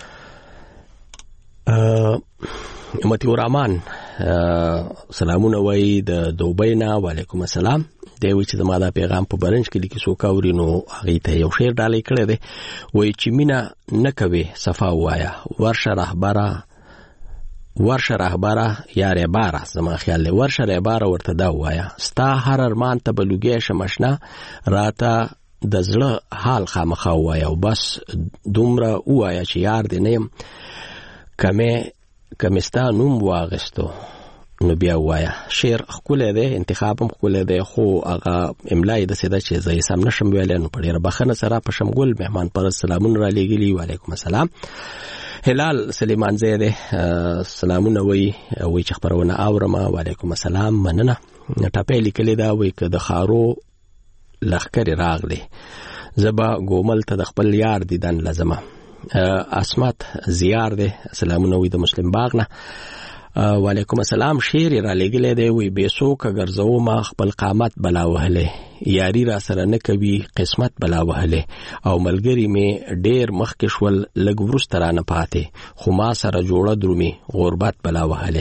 متیو رحمان سلامونه وای د دوبۍ نه وعلیکم السلام دی وی چې زما دا پیغام په برنج کې لیکي سو کاوري نو هغه ته یو شعر ډالې کړی دی وای چې مینا نه کوي صفا وایا ورشه رهبره ورشه رهبره یا رهبره زما خیال له ورشه رهبره ورته دا وایا ستا هر ارمان ته بلوګې شمشنا راته د زړه حال خامخا وایا او بس دومره وایا چې یار دې نیم کمه کمستا نوم واغستو نو بیا وایا شعر خپل دی انتخابم خپل دی خو هغه املای د سیده چې زې سم نشم ویل نو په ډیر بخنه سره په شمګل مهمان پر سلامون را لګلی وعلیکم السلام هلال سلیمان زید سلامونه وی وی چې خبرونه اورم وعلیکم السلام مننه ټاپې لیکلې دا وی ک د خارو لخر راغلی زبا ګومل ته د خپل یار دیدن لازمه اسمت زیار دی سلامونه وی د مسلم باغ نه وعلیکم السلام شیر را لګلې دی وی بیسو ک ګرځو ما خپل قامت بلا وهله یاری را سره نه کوي قسمت بلا وهله او ملګری می ډیر مخکشول لګ ورسترانه پاتې خو ما سره جوړه درومي غربت بلا وهله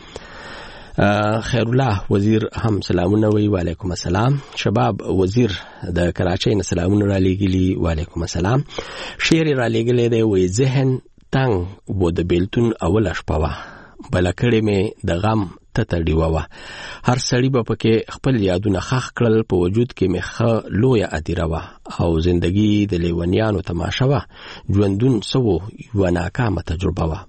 خیر الله وزیر هم سلامونه وی وعلیکم السلام شباب وزیر د کراچۍ نه سلامونه را لګلی وعلیکم السلام شیر را لګلې دی وی ذهن تنگ و د بیلتون اول شپوا بلکړې مې د غم تتړی ووا هر سړی په پکې خپل یادونه خخ کړل په وجود کې مې خ لوی ادیره وا او زندگی د لیونیانو تماشا وا ژوندون سو یو ناکامه تجربه وا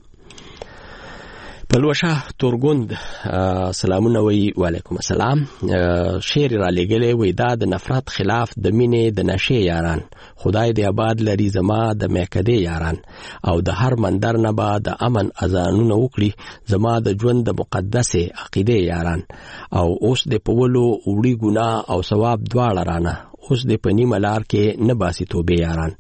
پلوشه تورګوند سلامونه وی وعلیکم السلام شعر را لګلې وی دا د نفرت خلاف د مینې د نشه یاران خدای دې آباد لري زما د میکدې یاران او د هر مندر نه با د امن اذانونه وکړي زما د ژوند د مقدسه عقیده یاران او اوس د پولو وړي ګناه او ثواب دواړه رانه اوس د پنی ملار کې نه باسي توبه یاران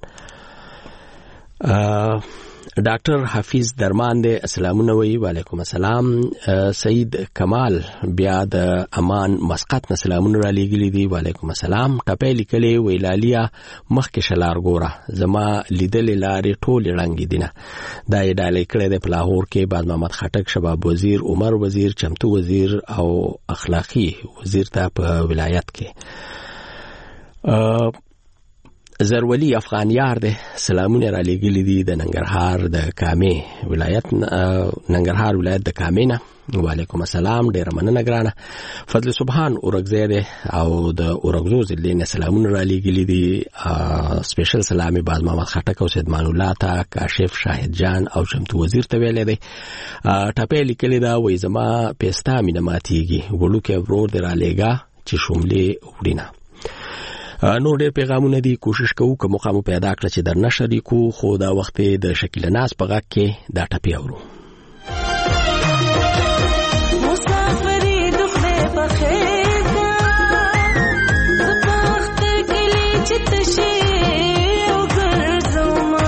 ډاکټر حفیظ درمان دې اسلامونه وی وعلیکم السلام سید کمال بیا د امان مسقط نه سلامونه را لګلی دی وعلیکم السلام ټپې لیکلې ویلالیا مخکې شلار ګوره زما لیدل لارې ټول رنگ دینه دا یې ډالې کړې د پلاهور کې بعد محمد خټک شباب وزیر عمر وزیر چمتو وزیر او اخلاقی وزیر ته په ولایت کې زرولی افغان یار ده سلامونه را لګلی دي د ننګرهار د کامې ولایت ننګرهار ولایت د کامې نه وعلیکم السلام ډیر مننه ګرانه فضل سبحان اورغزی ده او د اورغزو ضلع نه سلامونه را لګلی دي سپیشل سلامي باز محمد خټک او سید مان الله تا کاشف شاهد جان او شمتو وزیر ته ویل دي ټاپې لیکلی دا وې زما پېستا مینه ماتيږي ورلو کې ورور در لګا چې شوملې وډینا نو ډېر پیغامونه دي کوشش کوو کوم مقام پیدا کړ چې در نشر کو خو دا وخت د شکل ناس په غږ کې دا ټپی اورو مسافری دخله په خیر کا وخت کلی چتشي او ګرځوما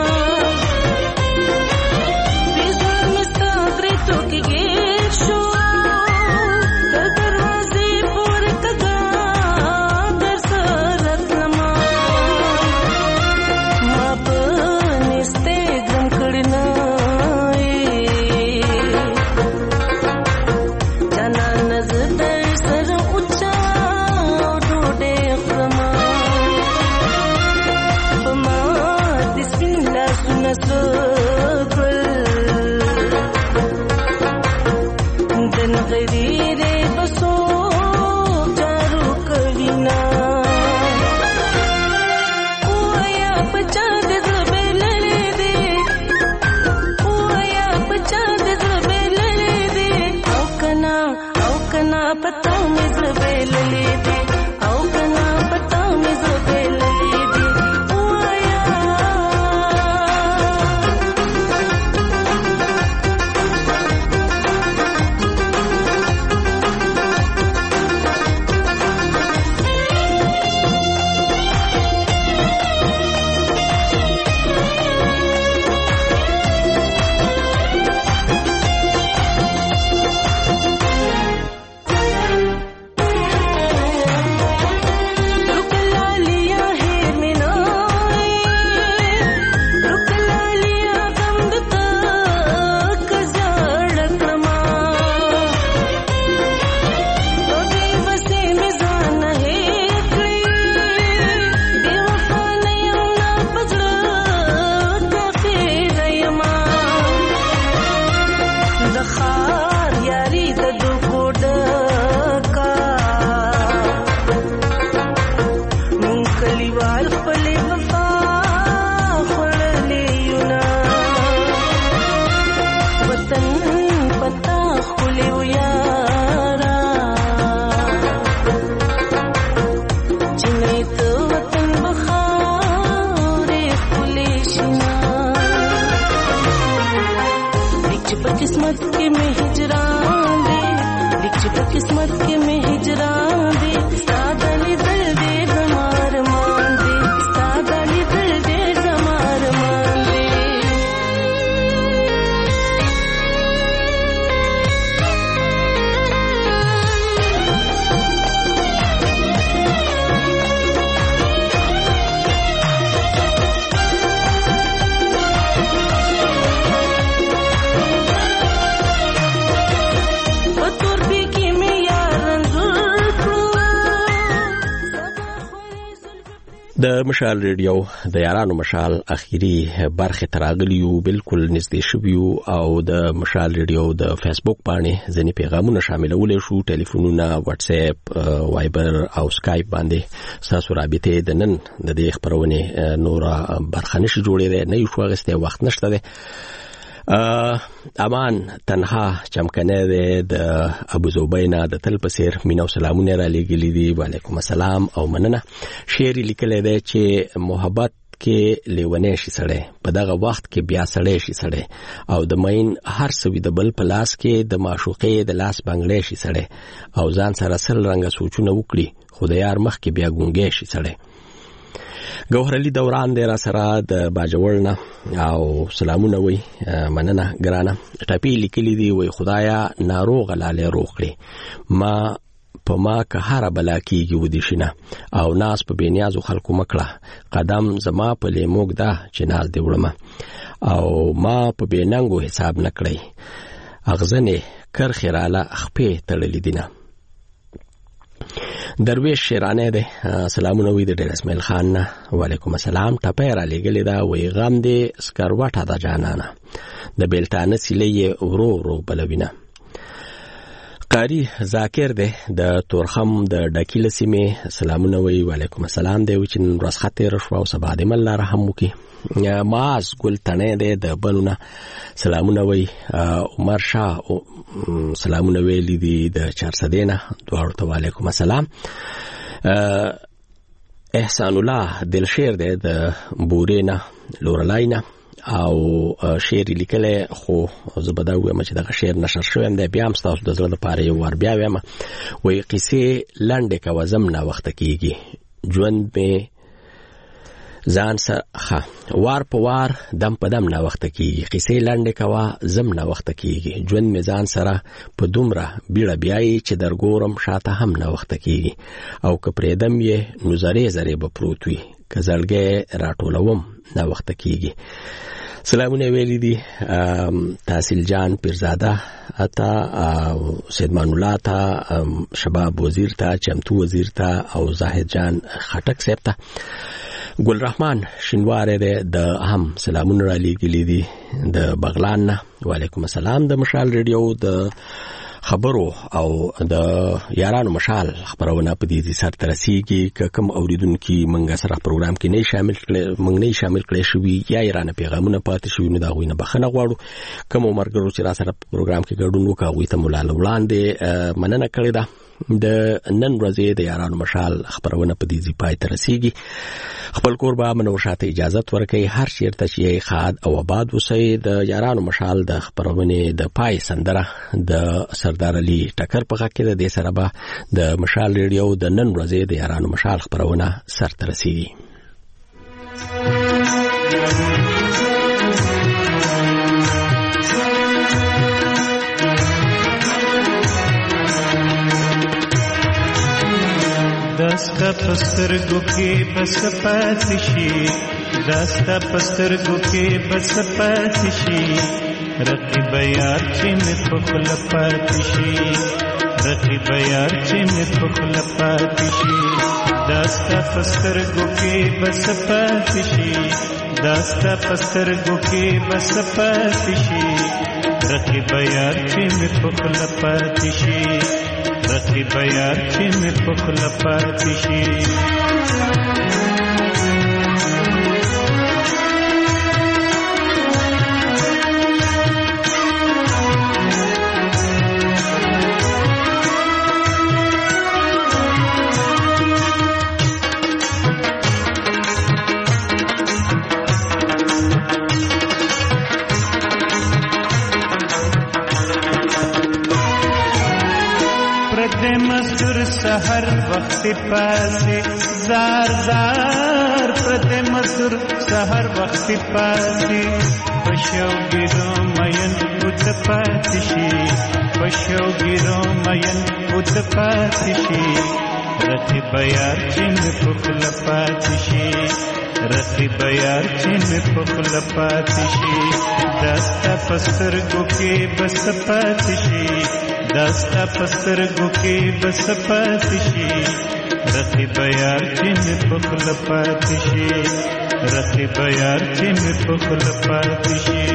بيزار مستغري تو کې شو دروازې پور کګا کنا پتا مې زبېللې دي او کنا پتا مې زبېللې دي وایا د مشال ریډیو د یارانو مشال اخیری برخه تراغلیو بالکل نږدې شویو او د مشال ریډیو د فیسبوک باندې ځینې پیغامونه شاملول شو ټلیفونونه واتس اپ وایبر او سکایپ باندې تاسو رابطه د نن د دې خبرونه نور برخه نشي جوړې نه یو شوغسته وخت نشته ده امان تنها چمکنه ده د ابو زوبینا د تل پسیر مینو سلامونه را لګلی دي وعلیکم السلام او مننه شعر لیکل دی چې محبت کې لیونه شي سړی په دغه وخت کې بیا سړی شي سړی او د مین هر څه د بل په لاس کې د معشوقې د لاس بنگلې شي سړی او ځان سره سل رنګ سوچونه وکړي خو د یار مخ کې بیا ګونګې شي سړی گوهر علی دوران دی را سره د باجوړنا او سلامونه وي مننه ګرانه ټاپی لیکلی دی وي خدایا ناروغ لاله روغړي ما په ما که هر بلا کیږي ودی شنه او ناس په بنیازو خلکو مکړه قدم زما په لیموګ دا چې ناز دی وړم او ما په بیننګو حساب نکړی اغزنه کر خیراله خپې تړلې دینه درویش شیرانه ده سلامونه وی د ډیر اسماعیل خان وعلیکم السلام ټپه را لګلې دا وی غم دې سکروټه د جانانه د بیلتانه سیلې ورو ورو بلوینه قاری ذاکر ده د تورخم د ډکیل سیمه سلامونه وی وعلیکم السلام دی چې نن ورځ خاطر شو او سبا دې مل رحم وکي ماز ګل تنه ده د بلونه سلامونه وی عمر شاه سلامونه ویلي دي د چارسدینه دوه ته وعلیکم السلام احسان الله دلشیر ده د بورینا لورلاینا او شعر لیکل خو زبدا وایم چې دا شعر نشر شوی دی بیا هم تاسو د زړه لپاره یو ور بیا وایم وای قصې لاندې کا وزم نه وخت کیږي ژوند به ځان سره وار په وار دم په دم نه وخت کیږي قصې لاندې کا زم نه وخت کیږي ژوند می ځان سره په دومره بیړه بیاي چې درګورم شاته هم نه وخت کیږي او که پرېدم یې نظرې زری به پروت وي که زړګې راټولوم نه وخت کیږي سلامونه ویلي دي تحصیل جان پیرزاده اتا سیدمان الله تا شباب وزیر تا چمتو وزیر تا او زاهد جان خټک صاحب تا ګل رحمان شینواره ده د هم سلامونه را لګلې دي د بغلان نه وعلیکم السلام د مشال ریډیو د خبرو او د یارانو مشال خبرونه په دې سر ترسيږي کوم اوریدونکو منګه سره پروګرام کې نه شامل منګ نه شامل کړي شوی یا ایران پیغامونه پاتې شوی نه دا غوینه بخنه غواړو کوم مرګرو چې را سره پروګرام کې ګډون وکړي ته مولا وړاندې مننه کړی دا د نن ورځې د یارانو مشال خبرونه په دې ځای پای ترسيږي خپل قربا منو شاته اجازه ورکړي هر چیرته چې خاد او آباد وسې د یارانو مشال د خبرونه د پای سندره د سردار علي ټکر په غږ کې د سره به د مشال ریډیو د نن ورځې د یارانو مشال خبرونه سر ترسيږي دستا پسترگو کی بس پاتشی دستا پسترگو کی بس پاتشی رقیب یار چی می پخل پاتشی رقیب یار چی می پخل پاتشی دستا پسترگو کی بس پاتشی دستا پسترگو کی بس پاتشی رقیب یار چی می پخل پاتشی رقیب یار چی می پخل پاتشی سحر وقت پاسی زار زار پرده مزدور سحر وقت پاسی پشو گیرو مین بود پاتشی پشو گیرو مین بود پاتشی رقیب یار چین پخل پاتشی رقیب یار چین پخل پاتشی دستا پسترگو کی بس پاتشی دستا پسترگو کی بس پاتشی رقیب یار چین پخل پاتشی رقیب یار چین پخل پاتشی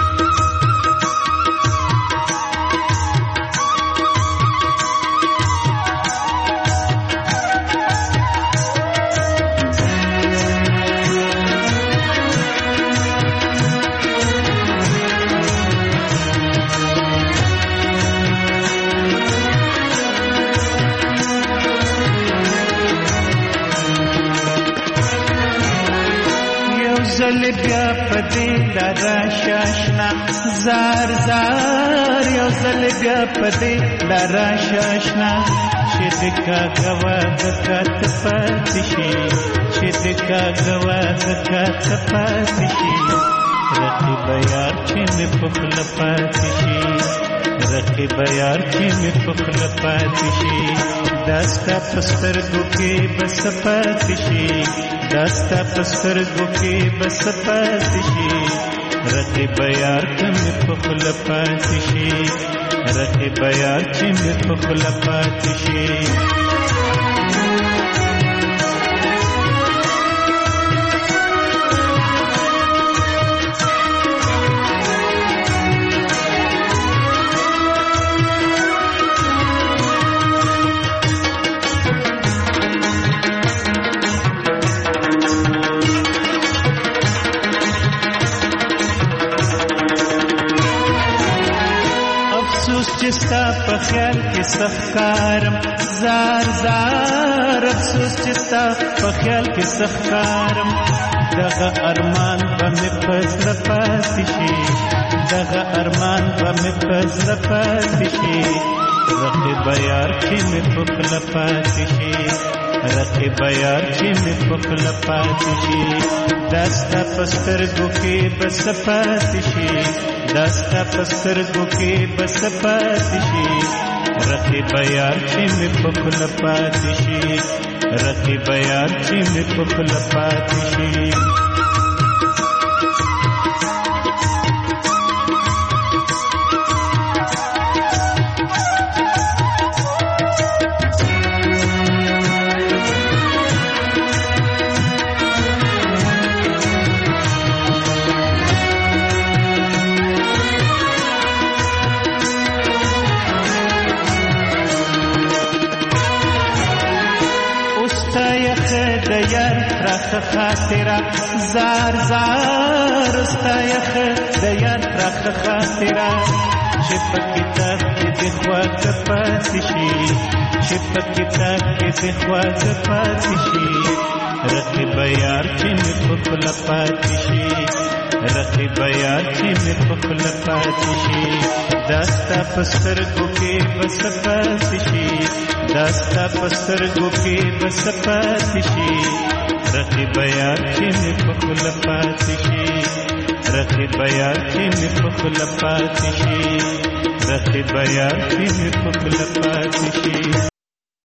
زل بیا پدی لرا شاشنا زار زار یو زل بیا پدی لرا شاشنا شدکا گوا دکات پاتشی شدکا گوا دکات پاتشی رقیب یار چین پخل پاتشی رقیب یار چین پخل پاتشی دستا پسترگو کی بس پاتشی دستا پسترگو کی بس پاتشی رقیب یار چین پخل پاتشی رقیب یار چین پخل پاتشی چستا په خیال کې سخکارم زار زار افسوس چستا په خیال کې سخکارم دغه ارمان به مې پزړه پاتې شي دغه ارمان به مې پزړه پاتې شي رقیب یار چې مې په خوله پاتې شي رقیب یار چې مې په خوله پاتې شي دا ستا په سترګو کې به څه پاتې شي دا ستا په سترګو کې به څه پاتې شي رقیب یار چې مې په خوله پاتې شي رقیب یار چې مې په خوله پاتې شي یخ د یار راخه خاطره زار زار ستا یخ د یار راخه خاطره چې په کتاب کې د خواږه پاتې شي چې په کتاب کې د خواږه پاتې شي رقیب یار چې مې په خوله پاتې شي رقیب یار چې مې په خوله پاتې شي دا ستا په سترګو کې بس پاتې شي دا ستا په سترګو کې بس پاتې شي رقیب یار چې مې په خوله پاتې شي رقیب یار چې مې په خوله پاتې شي رقیب یار چې مې په خوله پاتې شي